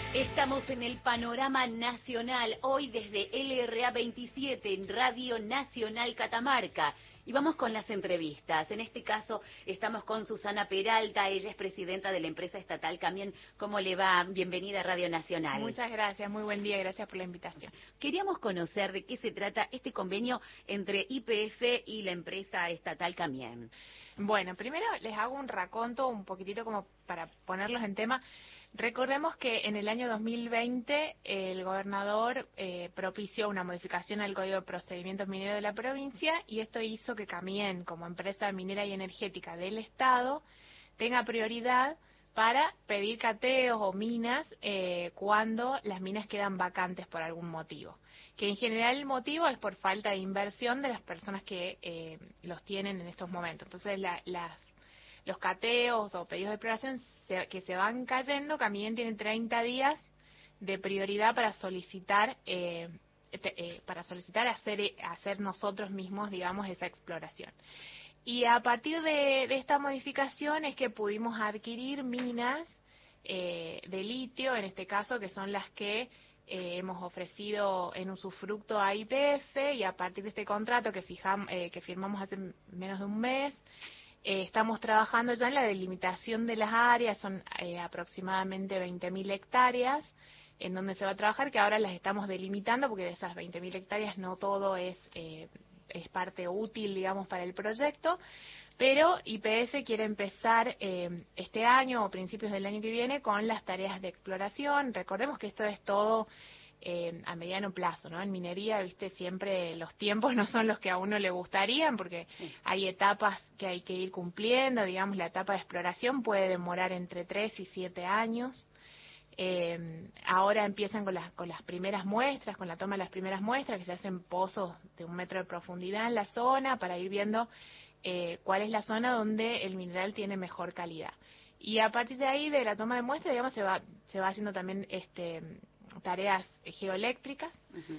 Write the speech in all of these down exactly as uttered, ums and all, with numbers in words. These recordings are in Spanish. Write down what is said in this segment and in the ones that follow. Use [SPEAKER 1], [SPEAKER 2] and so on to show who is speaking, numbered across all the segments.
[SPEAKER 1] Estamos en el panorama nacional, hoy desde L R A veintisiete en Radio Nacional Catamarca. Y vamos con las entrevistas. En este caso estamos con Susana Peralta, ella es presidenta de la empresa estatal Camién. ¿Cómo le va? Bienvenida a Radio Nacional.
[SPEAKER 2] Muchas gracias, muy buen día, gracias por la invitación.
[SPEAKER 1] Queríamos conocer de qué se trata este convenio entre Y P F y la empresa estatal Camién.
[SPEAKER 2] Bueno, primero les hago un raconto un poquitito como para ponerlos en tema. Recordemos que en el año dos mil veinte el gobernador eh, propició una modificación al Código de Procedimientos Mineros de la provincia y esto hizo que Camién, como empresa minera y energética del Estado, tenga prioridad para pedir cateos o minas eh, cuando las minas quedan vacantes por algún motivo. Que en general el motivo es por falta de inversión de las personas que eh, los tienen en estos momentos. Entonces la, las los cateos o pedidos de exploración se, que se van cayendo, Camién tiene treinta días de prioridad para solicitar eh, te, eh, para solicitar hacer hacer nosotros mismos, digamos, esa exploración. Y a partir de, de esta modificación es que pudimos adquirir minas eh, de litio, en este caso, que son las que eh, hemos ofrecido en usufructo a Y P F, y a partir de este contrato que, fijam, eh, que firmamos hace menos de un mes, Eh, estamos trabajando ya en la delimitación de las áreas, son eh, aproximadamente veinte mil hectáreas en donde se va a trabajar, que ahora las estamos delimitando porque de esas veinte mil hectáreas no todo es, eh, es parte útil, digamos, para el proyecto, pero Y P F quiere empezar eh, este año o principios del año que viene con las tareas de exploración. Recordemos que esto es todo Eh, a mediano plazo, ¿no? En minería, viste, siempre los tiempos no son los que a uno le gustarían porque hay etapas que hay que ir cumpliendo, digamos, la etapa de exploración puede demorar entre tres y siete años. Eh, ahora empiezan con las, con las primeras muestras, con la toma de las primeras muestras, que se hacen pozos de un metro de profundidad en la zona para ir viendo eh, cuál es la zona donde el mineral tiene mejor calidad. Y a partir de ahí, de la toma de muestras, digamos, se va, se va haciendo también este tareas geoeléctricas uh-huh.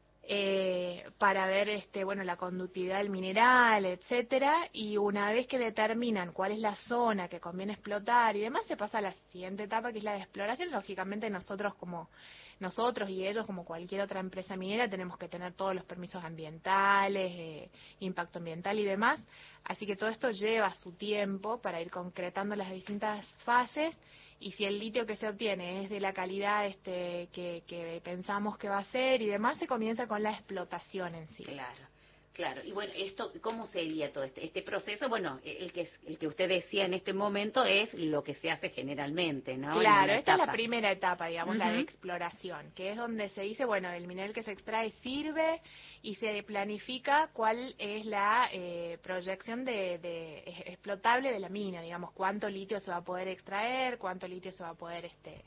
[SPEAKER 2] eh, para ver este bueno la conductividad del mineral, etcétera, y una vez que determinan cuál es la zona que conviene explotar y demás, se pasa a la siguiente etapa, que es la de exploración. Lógicamente nosotros como nosotros y ellos como cualquier otra empresa minera tenemos que tener todos los permisos ambientales, eh, impacto ambiental y demás, así que todo esto lleva su tiempo para ir concretando las distintas fases. Y si el litio que se obtiene es de la calidad este que, que pensamos que va a ser y demás, se comienza con la explotación en sí.
[SPEAKER 1] Claro, claro. Y bueno, esto, ¿cómo sería todo este, este proceso? Bueno, el que el que usted decía en este momento es lo que se hace generalmente, ¿no?
[SPEAKER 2] Claro, esta etapa. Es la primera etapa, digamos, uh-huh. la de exploración, que es donde se dice, bueno, el mineral que se extrae sirve y se planifica cuál es la eh, proyección de, de explotable de la mina, digamos, cuánto litio se va a poder extraer, cuánto litio se va a poder este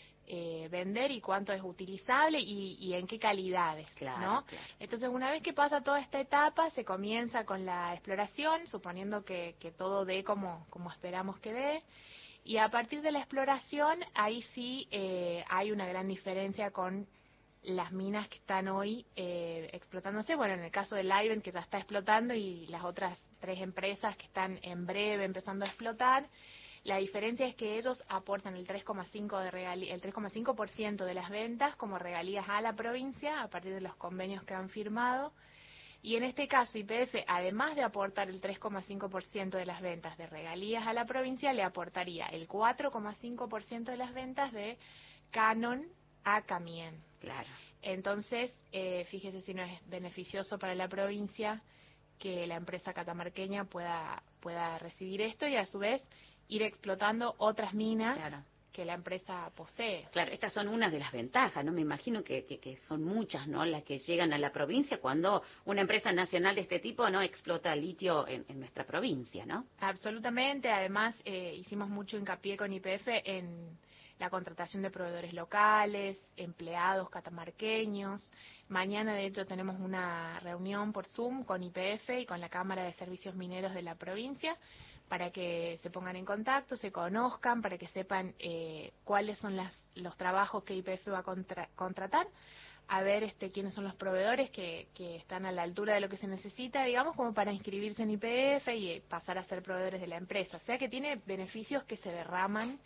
[SPEAKER 2] eh, vender y cuánto es utilizable y, y en qué calidades,
[SPEAKER 1] claro,
[SPEAKER 2] ¿no?
[SPEAKER 1] Claro.
[SPEAKER 2] Entonces, una vez que pasa toda esta etapa, se comienza con la exploración, suponiendo que, que todo dé como, como esperamos que dé. Y a partir de la exploración, ahí sí eh, hay una gran diferencia con las minas que están hoy eh, explotándose. Bueno, en el caso de Livent, que ya está explotando, y las otras tres empresas que están en breve empezando a explotar, la diferencia es que ellos aportan el tres coma cinco de regalí- el tres coma cinco por ciento de las ventas como regalías a la provincia a partir de los convenios que han firmado. Y en este caso Y P F, además de aportar el tres coma cinco por ciento de las ventas de regalías a la provincia, le aportaría el cuatro coma cinco por ciento de las ventas de canon a Camién.
[SPEAKER 1] Claro.
[SPEAKER 2] Entonces, eh, fíjese si no es beneficioso para la provincia que la empresa catamarqueña pueda, pueda recibir esto y a su vez ir explotando otras minas.
[SPEAKER 1] Claro.
[SPEAKER 2] que la empresa posee.
[SPEAKER 1] Claro, estas son unas de las ventajas, ¿no? Me imagino que, que, que son muchas, ¿no? Las que llegan a la provincia cuando una empresa nacional de este tipo no explota litio en, en nuestra provincia, ¿no?
[SPEAKER 2] Absolutamente. Además, eh, hicimos mucho hincapié con Y P F en la contratación de proveedores locales, empleados catamarqueños. Mañana, de hecho, tenemos una reunión por Zoom con Y P F y con la Cámara de Servicios Mineros de la provincia para que se pongan en contacto, se conozcan, para que sepan eh, cuáles son las, los trabajos que Y P F va a contra, contratar, a ver este quiénes son los proveedores que, que están a la altura de lo que se necesita, digamos, como para inscribirse en Y P F y pasar a ser proveedores de la empresa. O sea que tiene beneficios que se derraman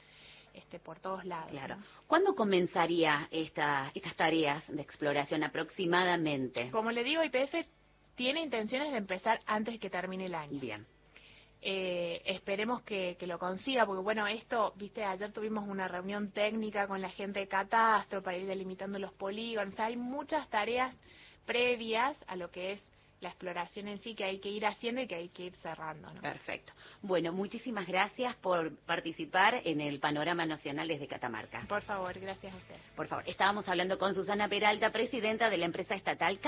[SPEAKER 2] este, por todos lados.
[SPEAKER 1] Claro.
[SPEAKER 2] ¿no?
[SPEAKER 1] ¿Cuándo comenzaría esta, estas tareas de exploración aproximadamente?
[SPEAKER 2] Como le digo, Y P F tiene intenciones de empezar antes que termine el año.
[SPEAKER 1] Bien.
[SPEAKER 2] Eh, esperemos que, que lo consiga, porque bueno, esto, viste, ayer tuvimos una reunión técnica con la gente de Catastro para ir delimitando los polígonos. O sea, hay muchas tareas previas a lo que es la exploración en sí que hay que ir haciendo y que hay que ir cerrando, ¿no?
[SPEAKER 1] Perfecto. Bueno, muchísimas gracias por participar en el Panorama Nacional desde Catamarca.
[SPEAKER 2] Por favor, gracias a usted.
[SPEAKER 1] Por favor, estábamos hablando con Susana Peralta, presidenta de la empresa estatal